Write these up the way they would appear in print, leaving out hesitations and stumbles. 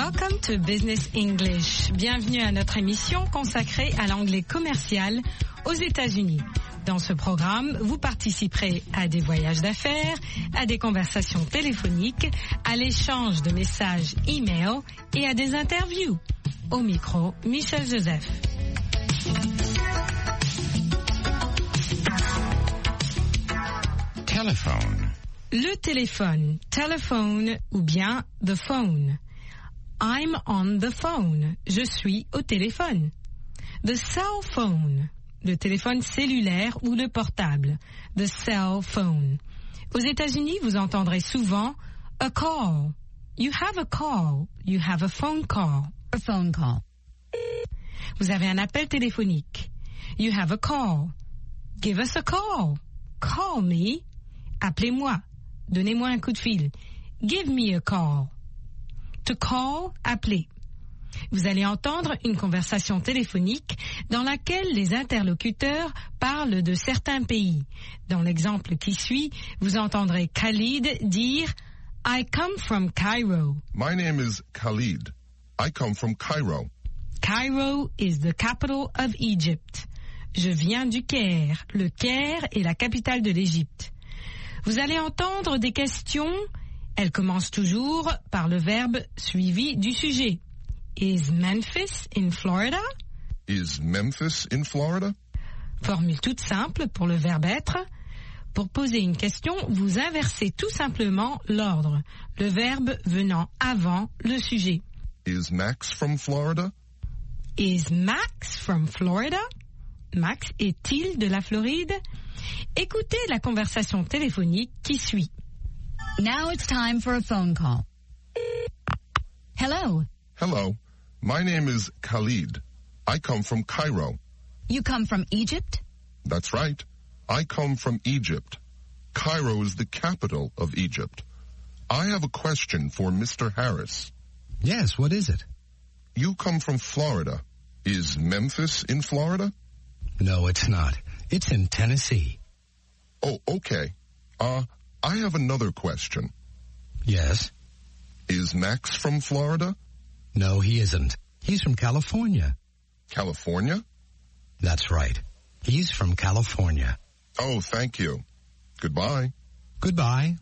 Welcome to Business English. Bienvenue à notre émission consacrée à l'anglais commercial aux États-Unis. Dans ce programme, vous participerez à des voyages d'affaires, à des conversations téléphoniques, à l'échange de messages e-mail et à des interviews. Au micro, Michel Joseph. Telephone. Le téléphone, telephone ou bien the phone. I'm on the phone. Je suis au téléphone. The cell phone. Le téléphone cellulaire ou le portable. The cell phone. Aux États-Unis, vous entendrez souvent a call. You have a call. You have a phone call. A phone call. Vous avez un appel téléphonique. You have a call. Give us a call. Call me. Appelez-moi. Donnez-moi un coup de fil. Give me a call. To call, appeler. Vous allez entendre une conversation téléphonique dans laquelle les interlocuteurs parlent de certains pays. Dans l'exemple qui suit, vous entendrez Khalid dire « I come from Cairo ». My name is Khalid. I come from Cairo. Cairo is the capital of Egypt. Je viens du Caire. Le Caire est la capitale de l'Égypte. Vous allez entendre des questions. Elles commencent toujours par le verbe suivi du sujet. Is Memphis in Florida? Is Memphis in Florida? Formule toute simple pour le verbe être. Pour poser une question, vous inversez tout simplement l'ordre, le verbe venant avant le sujet. Is Max from Florida? Is Max from Florida? Max est-il de la Floride? Écoutez la conversation téléphonique qui suit. Now it's time for a phone call. Hello. Hello. My name is Khalid. I come from Cairo. You come from Egypt? That's right. I come from Egypt. Cairo is the capital of Egypt. I have a question for Mr. Harris. Yes, what is it? You come from Florida. Is Memphis in Florida? No, it's not. It's in Tennessee. Oh, okay. I have another question. Yes? Is Max from Florida? No, he isn't. He's from California. California? That's right. He's from California. Oh, thank you. Goodbye. Goodbye.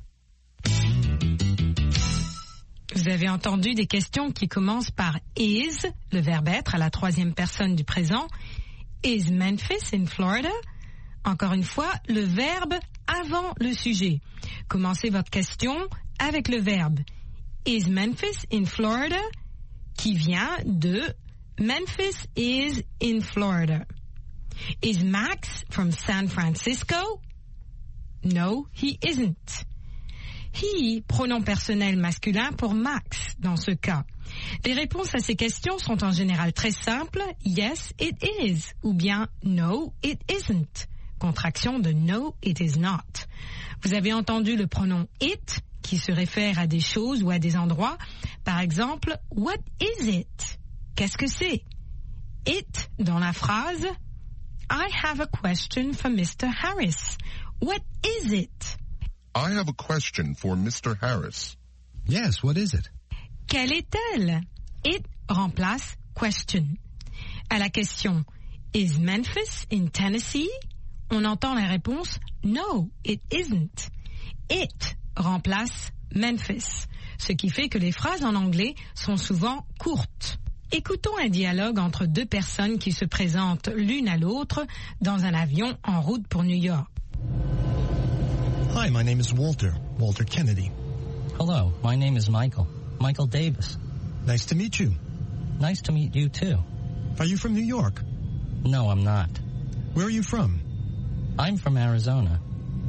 Vous avez entendu des questions qui commencent par is, le verbe être à la troisième personne du présent. Is Memphis in Florida? Encore une fois, le verbe avant le sujet. Commencez votre question avec le verbe Is Memphis in Florida? Qui vient de Memphis is in Florida. Is Max from San Francisco? No, he isn't. He, pronom personnel masculin pour Max dans ce cas. Les réponses à ces questions sont en général très simples. Yes, it is. Ou bien no, it isn't. Contraction de no, it is not. Vous avez entendu le pronom it qui se réfère à des choses ou à des endroits. Par exemple, what is it? Qu'est-ce que c'est? It dans la phrase I have a question for Mr. Harris. What is it? I have a question for Mr. Harris. Yes, what is it? Quelle est-elle? It remplace question. À la question Is Memphis in Tennessee? On entend la réponse No, it isn't. It remplace Memphis, ce qui fait que les phrases en anglais sont souvent courtes. Écoutons un dialogue entre deux personnes qui se présentent l'une à l'autre dans un avion en route pour New York. Hi, my name is Walter Kennedy. Hello, my name is Michael Davis. Nice to meet you. Nice to meet you too. Are you from New York? No, I'm not. Where are you from? I'm from Arizona.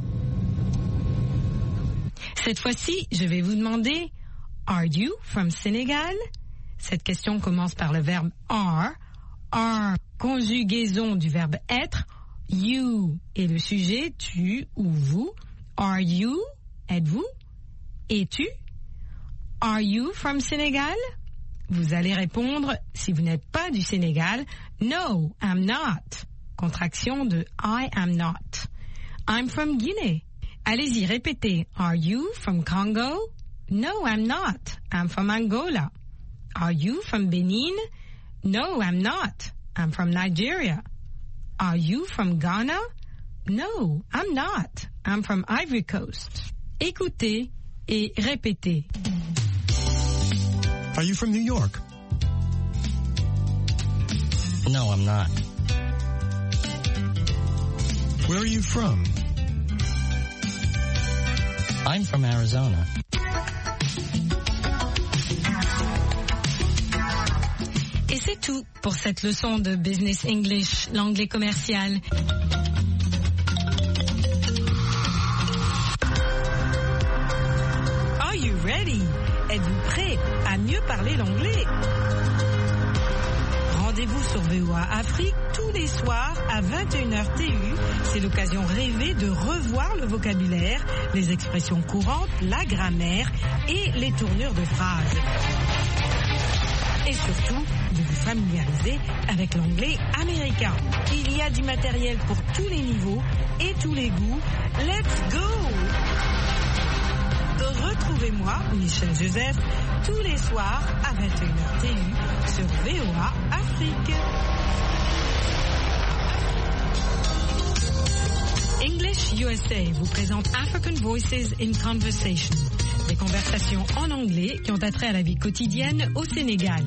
Cette fois-ci, je vais vous demander Are you from Senegal? Cette question commence par le verbe are, conjugaison du verbe être, you est le sujet, tu ou vous. Are you? Êtes-vous? Es-tu? Are you from Senegal? Vous allez répondre, si vous n'êtes pas du Sénégal, No, I'm not. Contraction de I am not. I'm from Guinée. Allez-y, répétez. Are you from Congo? No, I'm not. I'm from Angola. Are you from Benin? No, I'm not. I'm from Nigeria. Are you from Ghana? No, I'm not. I'm from Ivory Coast. Écoutez et répétez. Are you from New York? No, I'm not. Where are you from? I'm from Arizona. Et c'est tout pour cette leçon de Business English, l'anglais commercial. Are you ready? Êtes-vous prêt à mieux parler l'anglais? Rendez-vous sur VOA Afrique tous les soirs à 21h TU. C'est l'occasion rêvée de revoir le vocabulaire, les expressions courantes, la grammaire et les tournures de phrases. Et surtout, de vous familiariser avec l'anglais américain. Il y a du matériel pour tous les niveaux et tous les goûts. Let's go! Retrouvez-moi, Michel Joseph, tous les soirs à 21h TU sur VOA Afrique. English USA vous présente African Voices in Conversation, des conversations en anglais qui ont attrait à la vie quotidienne au Sénégal.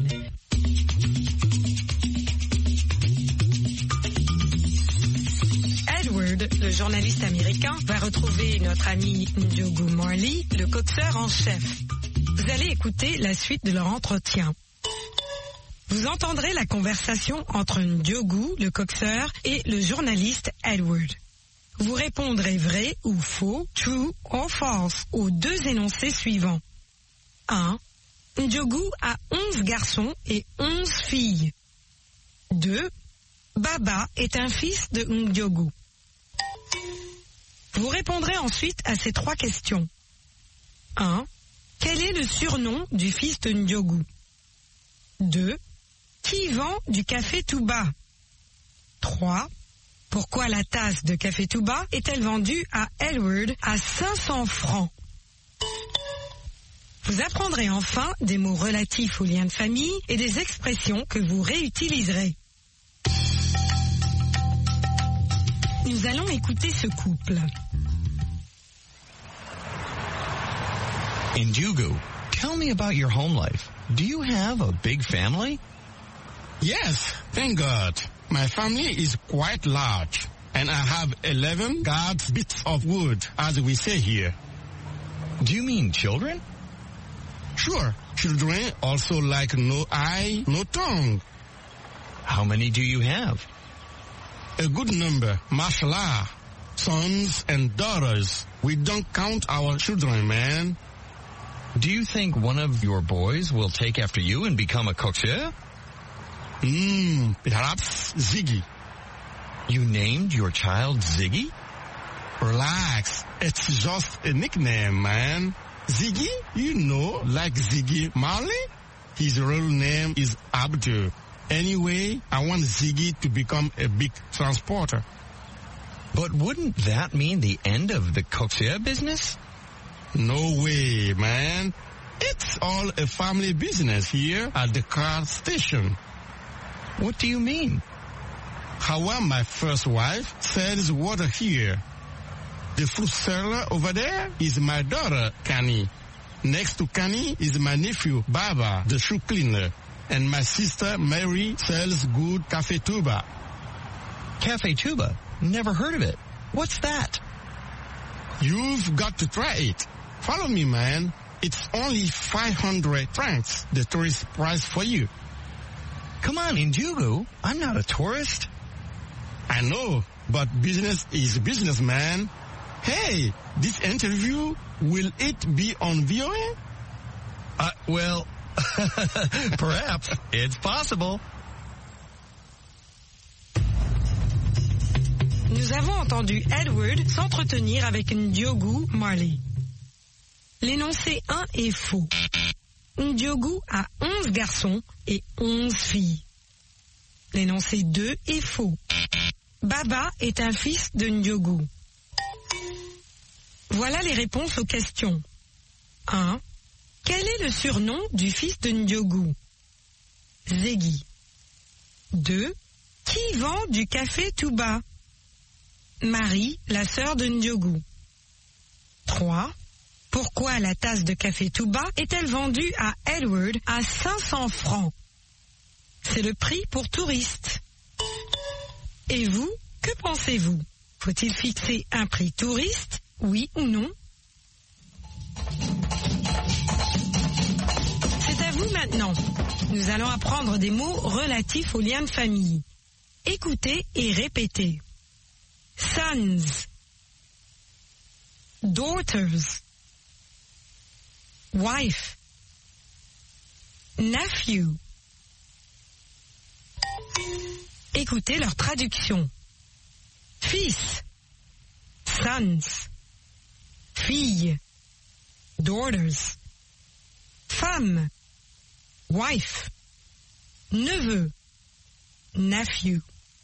Edward, le journaliste américain, va retrouver notre ami Ndiogu Marley, le coxeur en chef. Vous allez écouter la suite de leur entretien. Vous entendrez la conversation entre Ndiogu, le coxeur, et le journaliste Edward. Vous répondrez vrai ou faux, true or false, aux deux énoncés suivants. 1. Ndiogu a 11 garçons et 11 filles. 2. Baba est un fils de Ndiogu. Vous répondrez ensuite à ces 3 questions. 1. Quel est le surnom du fils de Ndiogu? 2. Qui vend du café Touba? 3. Pourquoi la tasse de café Touba est-elle vendue à Edward à 500 francs? Vous apprendrez enfin des mots relatifs aux liens de famille et des expressions que vous réutiliserez. Nous allons écouter ce couple. Ndiogu, tell me about your home life. Do you have a big family? Yes, thank God. My family is quite large, and I have 11 guards bits of wood, as we say here. Do you mean children? Sure, children also like no eye, no tongue. How many do you have? A good number, mashallah. Sons and daughters. We don't count our children, man. Do you think one of your boys will take after you and become a coxeur? Perhaps Ziggy. You named your child Ziggy? Relax, it's just a nickname, man. Ziggy, you know, like Ziggy Marley? His real name is Abdul. Anyway, I want Ziggy to become a big transporter. But wouldn't that mean the end of the coxeur business? No way, man. It's all a family business here at the car station. What do you mean? Hawa, my first wife, sells water here. The fruit seller over there is my daughter, Kani. Next to Kani is my nephew, Baba, the shoe cleaner. And my sister, Mary, sells good Café Touba. Café Touba? Never heard of it. What's that? You've got to try it. Follow me, man. It's only 500 francs, the tourist price for you. Come on, Ndiogu. I'm not a tourist. I know, but business is business, man. Hey, this interview, will it be on VOA? Well, perhaps. It's possible. Nous avons entendu Edward s'entretenir avec Ndiogu Marley. L'énoncé 1 est faux. Ndiogu a 11 garçons et 11 filles. L'énoncé 2 est faux. Baba est un fils de Ndiogu. Voilà les réponses aux questions. 1. Quel est le surnom du fils de Ndiogu? Ziggy. 2. Qui vend du café tout bas? Marie, la sœur de Ndiogu. 3. Pourquoi la tasse de café tout bas est-elle vendue à Edward à 500 francs? C'est le prix pour touristes. Et vous, que pensez-vous? Faut-il fixer un prix touriste, oui ou non? C'est à vous maintenant. Nous allons apprendre des mots relatifs aux liens de famille. Écoutez et répétez. Sons, daughters, wife, nephew. Écoutez leur traduction. Fils, sons, fille, daughters, femme, wife, neveu, nephew.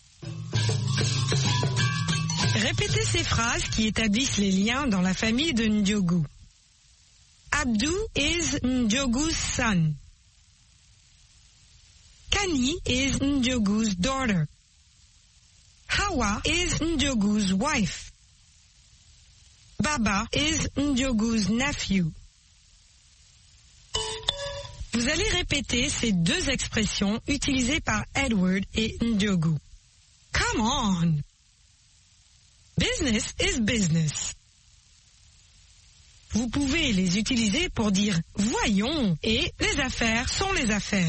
Répétez ces phrases qui établissent les liens dans la famille de Ndiogu. Abdou is Ndiogu's son. Kani is Ndiogu's daughter. Hawa is Ndiogu's wife. Baba is Ndiogu's nephew. Vous allez répéter ces deux expressions utilisées par Edward et Ndiogu. Come on! Business is business. Vous pouvez les utiliser pour dire « voyons » et « les affaires sont les affaires ».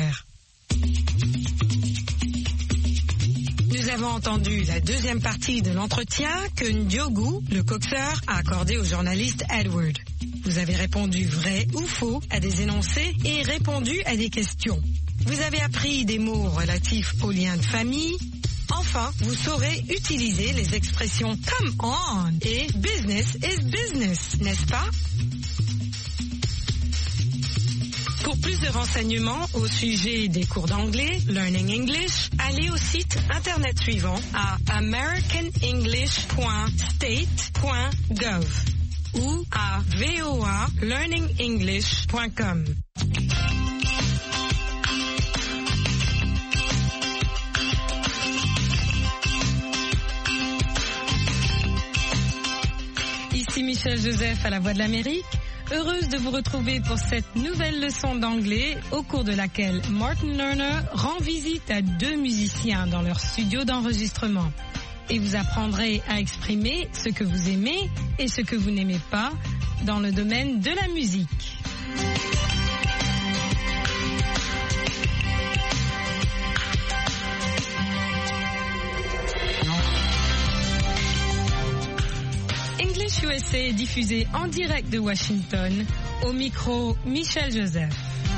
Nous avons entendu la deuxième partie de l'entretien que Ndiogu, le coxeur, a accordé au journaliste Edward. Vous avez répondu vrai ou faux à des énoncés et répondu à des questions. Vous avez appris des mots relatifs aux liens de famille. Enfin, vous saurez utiliser les expressions « come on » et « business is business », n'est-ce pas? Pour plus de renseignements au sujet des cours d'anglais, Learning English, allez au site internet suivant à americanenglish.state.gov ou à voalearningenglish.com. Ici Michel Joseph à la Voix de l'Amérique. Heureuse de vous retrouver pour cette nouvelle leçon d'anglais au cours de laquelle Martin Lerner rend visite à deux musiciens dans leur studio d'enregistrement. Et vous apprendrez à exprimer ce que vous aimez et ce que vous n'aimez pas dans le domaine de la musique. English USA est diffusé en direct de Washington, au micro Michel Joseph.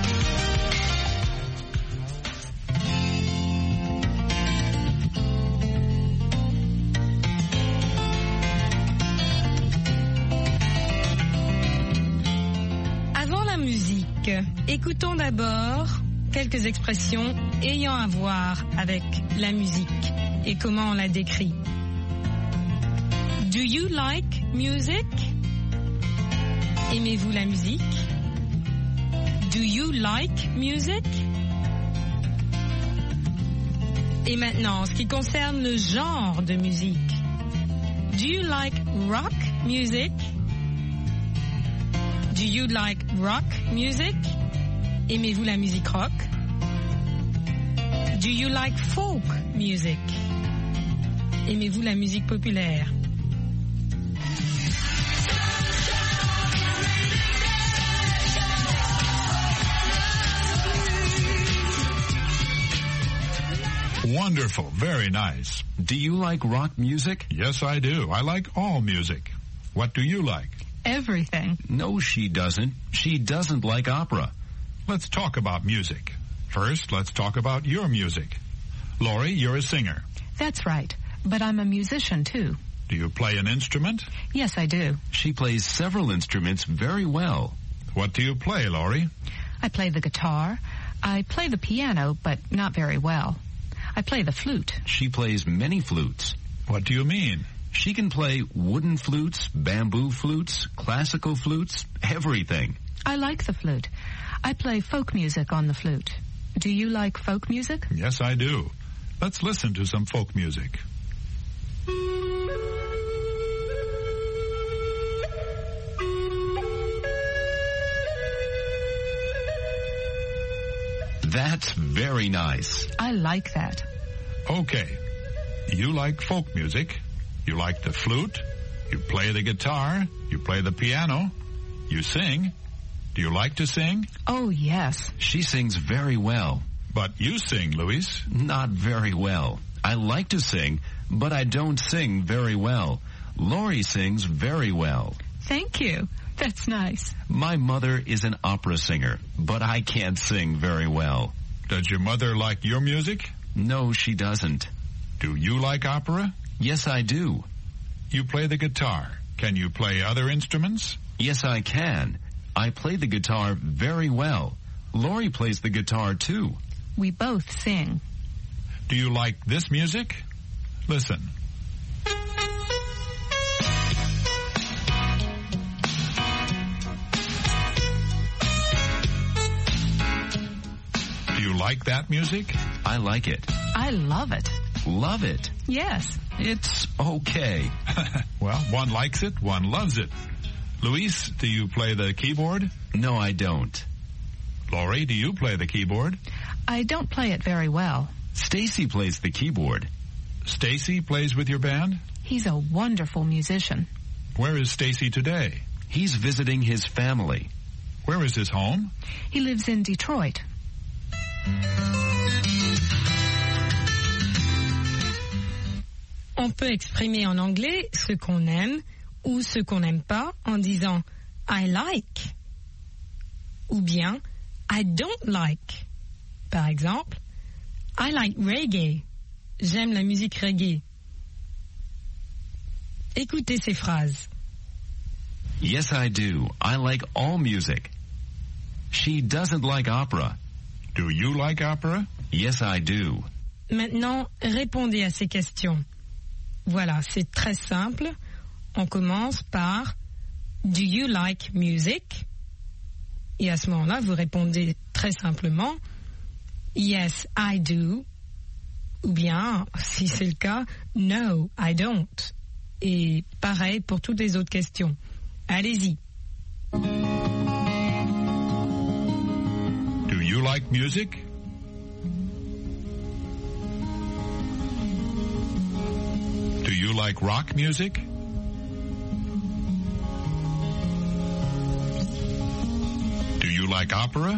Avant la musique, écoutons d'abord quelques expressions ayant à voir avec la musique et comment on la décrit. Do you like music? Aimez-vous la musique? Do you like music? Et maintenant, en ce qui concerne le genre de musique. Do you like rock music? Do you like rock music? Aimez-vous la musique rock? Do you like folk music? Aimez-vous la musique populaire? Wonderful. Very nice. Do you like rock music? Yes, I do. I like all music. What do you like? Everything. No, she doesn't. She doesn't like opera. Let's talk about music. First, let's talk about your music. Laurie, you're a singer. That's right. But I'm a musician, too. Do you play an instrument? Yes, I do. She plays several instruments very well. What do you play, Laurie? I play the guitar. I play the piano, but not very well. I play the flute. She plays many flutes. What do you mean? She can play wooden flutes, bamboo flutes, classical flutes, everything. I like the flute. I play folk music on the flute. Do you like folk music? Yes, I do. Let's listen to some folk music. That's very nice. I like that. Okay. You like folk music. You like the flute. You play the guitar. You play the piano. You sing. Do you like to sing? Oh, yes. She sings very well. But you sing, Luis. Not very well. I like to sing, but I don't sing very well. Laurie sings very well. Thank you. That's nice. My mother is an opera singer, but I can't sing very well. Does your mother like your music? No, she doesn't. Do you like opera? Yes, I do. You play the guitar. Can you play other instruments? Yes, I can. I play the guitar very well. Laurie plays the guitar too. We both sing. Do you like this music? Listen. Do you like that music? I like it. I love it. Love it. Yes. It's okay. Well, one likes it, one loves it. Luis, do you play the keyboard? No, I don't. Laurie, do you play the keyboard? I don't play it very well. Stacy plays the keyboard. Stacy plays with your band? He's a wonderful musician. Where is Stacy today? He's visiting his family. Where is his home? He lives in Detroit. On peut exprimer en anglais ce qu'on aime ou ce qu'on n'aime pas en disant I like ou bien I don't like. Par exemple, I like reggae. J'aime la musique reggae. Écoutez ces phrases. Yes, I do. I like all music. She doesn't like opera. Do you like opera? Yes, I do. Maintenant, répondez à ces questions. Voilà, c'est très simple. On commence par Do you like music? Et à ce moment-là, vous répondez très simplement Yes, I do. Ou bien, si c'est le cas, No, I don't. Et pareil pour toutes les autres questions. Allez-y. Do you like music? Do you like rock music? Do you like opera?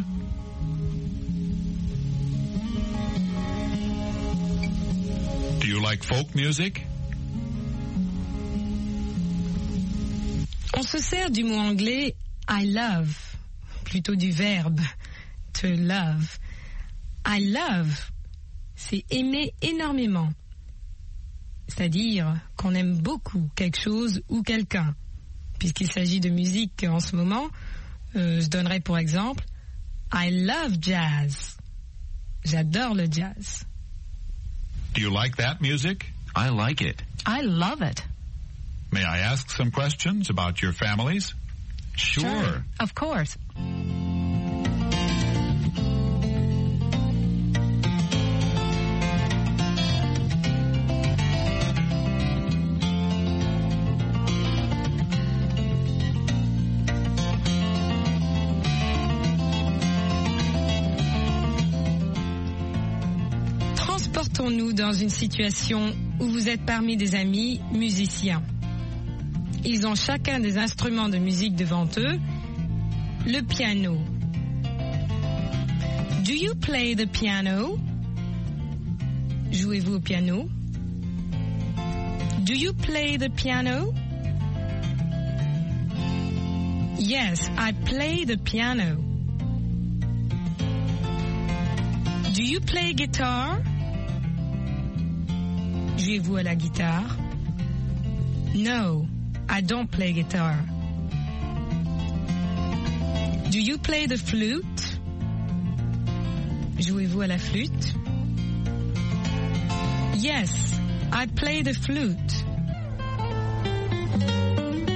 Do you like folk music? On se sert du mot anglais I love, plutôt du verbe to love. I love, c'est aimer énormément. C'est-à-dire qu'on aime beaucoup quelque chose ou quelqu'un. Puisqu'il s'agit de musique en ce moment, je donnerai pour exemple I love jazz. J'adore le jazz. Do you like that music? I like it. I love it. May I ask some questions about your families? Sure. Of course. Transportons-nous dans une situation où vous êtes parmi des amis musiciens. Ils ont chacun des instruments de musique devant eux. Le piano. Do you play the piano? Jouez-vous au piano? Do you play the piano? Yes, I play the piano. Do you play guitar? Jouez-vous à la guitare? No, I don't play guitar. Do you play the flute? Jouez-vous à la flûte? Yes, I play the flute.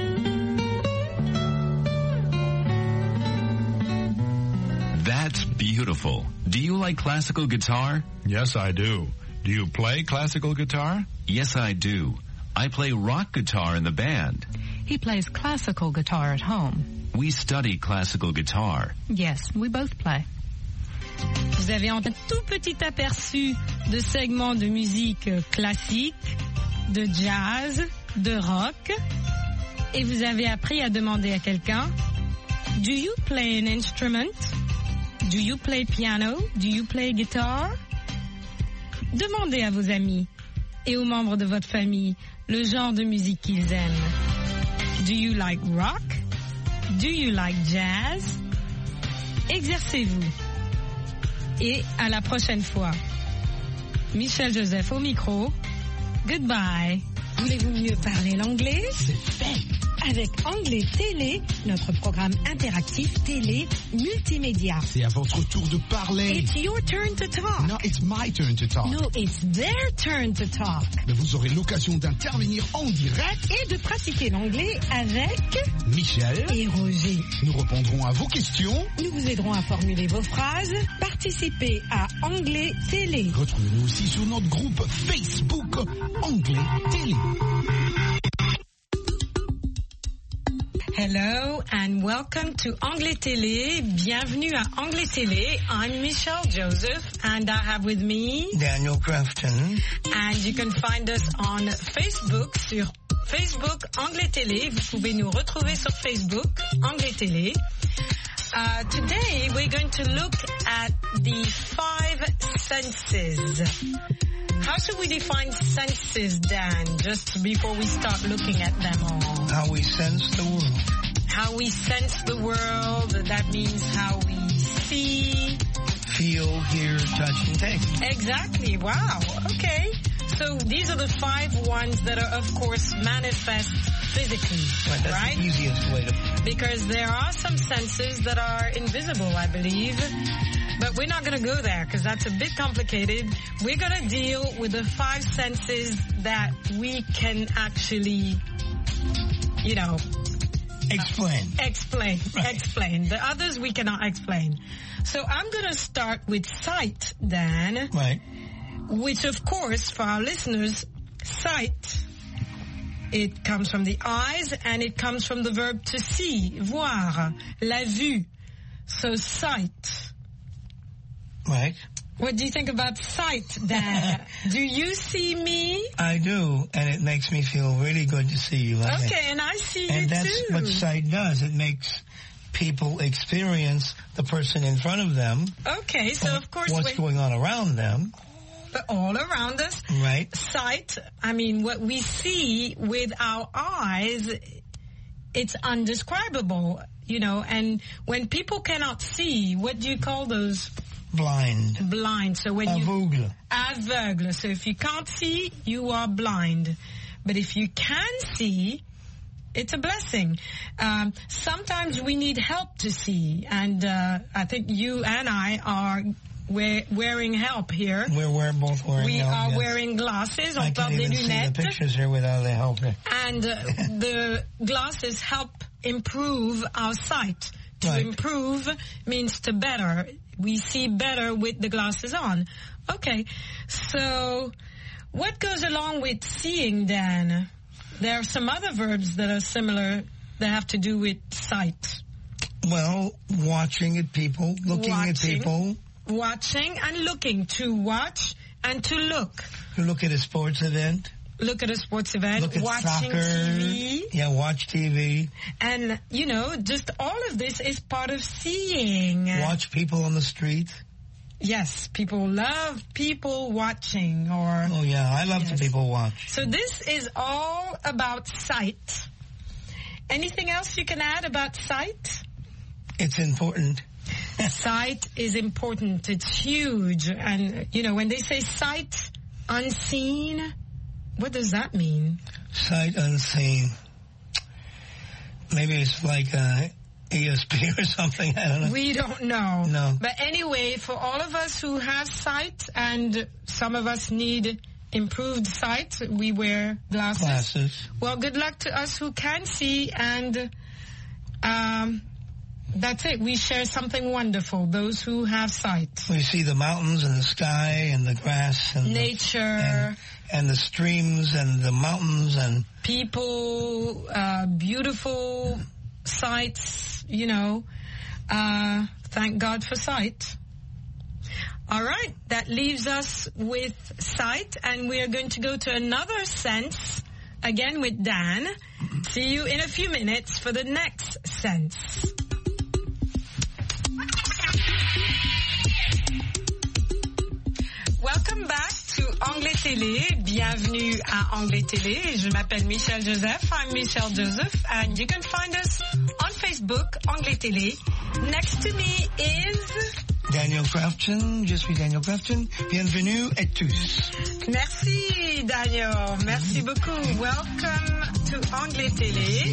That's beautiful. beautiful. Do you like classical guitar? Yes, I do. Do you play classical guitar? Yes, I do. I play rock guitar in the band. He plays classical guitar at home. We study classical guitar. Yes, we both play. Vous avez un tout petit aperçu de segments de musique classique, de jazz, de rock, et vous avez appris à demander à quelqu'un, do you play an instrument? Do you play piano? Do you play guitar? Demandez à vos amis et aux membres de votre famille le genre de musique qu'ils aiment. Do you like rock? Do you like jazz? Exercez-vous. Et à la prochaine fois. Michel Joseph au micro. Goodbye. Voulez-vous mieux parler l'anglais? C'est fait. Avec Anglais Télé, notre programme interactif télé multimédia. C'est à votre tour de parler. It's your turn to talk. No, it's my turn to talk. No, it's their turn to talk. Mais vous aurez l'occasion d'intervenir en direct et de pratiquer l'anglais avec Michel et Roger. Nous répondrons à vos questions. Nous vous aiderons à formuler vos phrases. Participez à Anglais Télé. Retrouvez-nous aussi sur notre groupe Facebook Anglais Télé. Hello and welcome to Anglais Télé. Bienvenue à Anglais Télé. I'm Michelle Joseph and I have with me Daniel Crafton. And you can find us on Facebook sur Facebook Anglais Télé. Vous pouvez nous retrouver sur Facebook Anglais Télé. Today we're going to look at the 5 senses. How should we define senses, Dan, just before we start looking at them all? How we sense the world. How we sense the world, that means how we see. Feel, hear, touch, and taste. Exactly, wow, okay. So these are the 5 ones that are, of course, manifest physically, right? That's the easiest way to... Because there are some senses that are invisible, I believe. But we're not going to go there because that's a bit complicated. We're going to deal with the 5 senses that we can actually, you know... Explain. Right. Explain. The others we cannot explain. So I'm going to start with sight, Dan. Right. Which, of course, for our listeners, sight, it comes from the eyes and it comes from the verb to see, voir, la vue. So sight. Right. What do you think about sight, Dan? Do you see me? I do, and it makes me feel really good to see you. Okay, and I see you too. And that's what sight does. It makes people experience the person in front of them. Okay, so of course... What's going on around them. But all around us. Right. Sight, I mean, what we see with our eyes, it's undescribable, you know, and when people cannot see, what do you call those... Blind. So when aveugle. So if you can't see, you are blind. But if you can see, it's a blessing. Sometimes we need help to see. And I think you and I are wearing help here. We're both wearing help. We are wearing glasses. I can't even see the pictures here without the help. And the glasses help improve our sight. To improve means to better. We see better with the glasses on. Okay, so what goes along with seeing, Dan? There are some other verbs that are similar that have to do with sight. Well, watching at people, looking at people. Watching and looking. To watch and to look. To look at a sports event. Look at a sports event, look at watching soccer. TV. Yeah, watch TV. And, you know, just all of this is part of seeing. Watch people on the street. Yes, people love people watching or... Oh, yeah, I love the people watch. So this is all about sight. Anything else you can add about sight? It's important. Sight is important. It's huge. And, you know, when they say sight unseen... What does that mean? Sight unseen. Maybe it's like ESP or something. I don't know. We don't know. No. But anyway, for all of us who have sight, and some of us need improved sight, we wear glasses. Well, good luck to us who can see, and That's it. We share something wonderful, those who have sight. We see the mountains and the sky and the grass and nature. And the streams and the mountains and people, beautiful sights, you know. Thank God for sight. All right, that leaves us with sight, and we are going to go to another sense, again with Dan. See you in a few minutes for the next sense. Welcome back to Anglais Télé. Bienvenue à Anglais Télé. Je m'appelle Michelle Joseph. I'm Michelle Joseph, and you can find us on Facebook, Anglais Télé. Next to me is Daniel Crafton. Je suis Daniel Crafton. Bienvenue à tous. Merci, Daniel. Merci beaucoup. Welcome to Anglais Télé.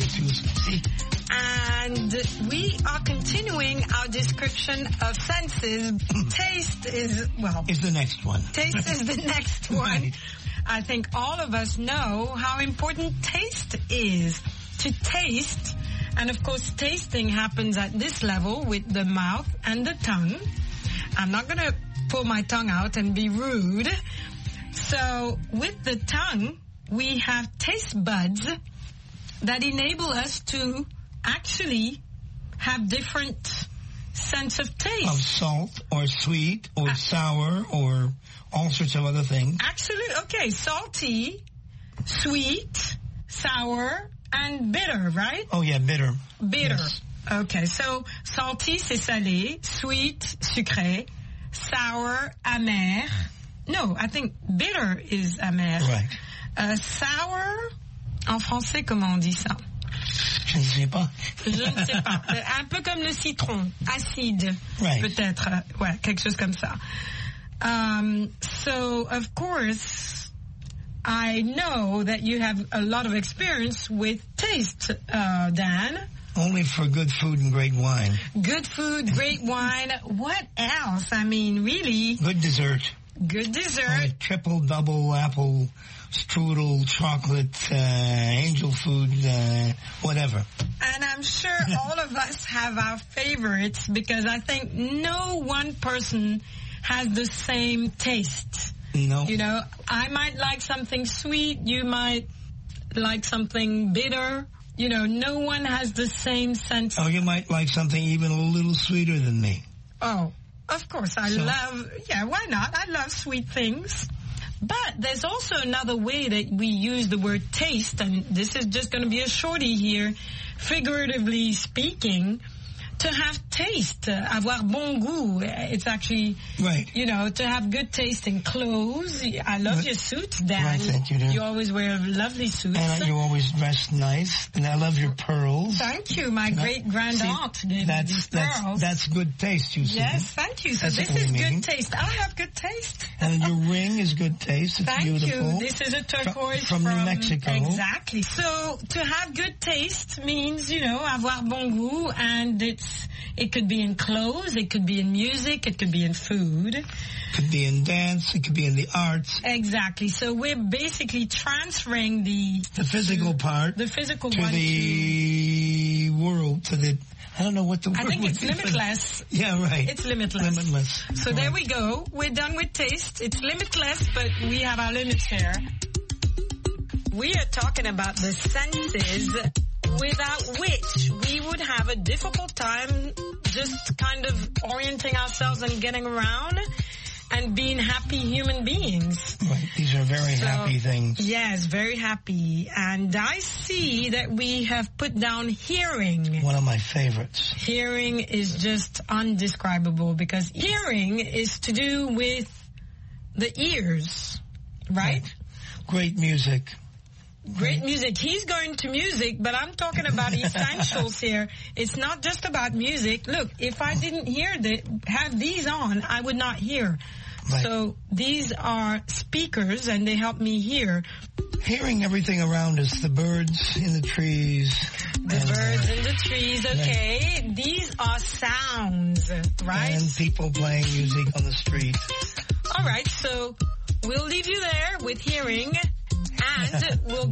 And we are continuing our description of senses. Taste is, well... is the next one. Taste is the next one. Right. I think all of us know how important taste is. To taste, and of course tasting happens at this level with the mouth and the tongue. I'm not going to pull my tongue out and be rude. So with the tongue, we have taste buds that enable us to actually have different sense of taste. Of salt or sweet or sour or all sorts of other things. Actually, okay, salty, sweet, sour, and bitter, right? Oh yeah, bitter. Bitter. Yes. Okay, so salty, c'est salé, sweet, sucré, sour, amer. No, I think bitter is amer. Right. Sour, en français, comment on dit ça? Je ne sais pas. Je ne sais pas. Un peu comme le citron, acide, right. Peut-être. Ouais, quelque chose comme ça. So, of course, I know that you have a lot of experience with taste, Dan. Only for good food and great wine. Good food, great wine. What else? I mean, really. Good dessert. Good dessert. Triple, double, apple, strudel, chocolate, angel food, whatever. And I'm sure all of us have our favorites because I think no one person has the same taste. No. You know, I might like something sweet. You might like something bitter. You know, no one has the same sense. Oh, you might like something even a little sweeter than me. Oh, of course. Yeah, why not? I love sweet things. But there's also another way that we use the word taste, and this is just going to be a shorty here, figuratively speaking, to have taste, avoir bon goût. It's actually, right. You know, to have good taste in clothes. I love your suits, Dan. Right, thank you, Dan. You always wear lovely suits. And you always dress nice, and I love your pearls. Thank you. My great-grand-aunt gave me these pearls. That's good taste, you see. Yes, thank you. So this is good taste. I have good taste. And your ring is good taste. It's beautiful. Thank you. This is a turquoise from New Mexico. Exactly. So to have good taste means, you know, avoir bon goût, and it could be in clothes, it could be in music, it could be in food. It could be in dance, it could be in the arts. Exactly. So we're basically transferring the physical part to the world, to the, I don't know what the word I think would it's be. limitless. Yeah, right. It's limitless. Limitless. So there we go. We're done with taste. It's limitless, but we have our limits here. We are talking about the senses without which we would have a difficult time just kind of orienting ourselves and getting around and being happy human beings. Right. These are very happy things. Yes, very happy. And I see that we have put down hearing. One of my favorites. Hearing is just undescribable because hearing is to do with the ears, right? Great music. Great music. He's going to music, but I'm talking about essentials here. It's not just about music. Look, if I didn't have these on, I would not hear. Right. So these are speakers, and they help me hear. Hearing everything around us, the birds in the trees. The birds in the trees, okay. Right. These are sounds, right? And people playing music on the street. All right, so we'll leave you there with hearing, and we'll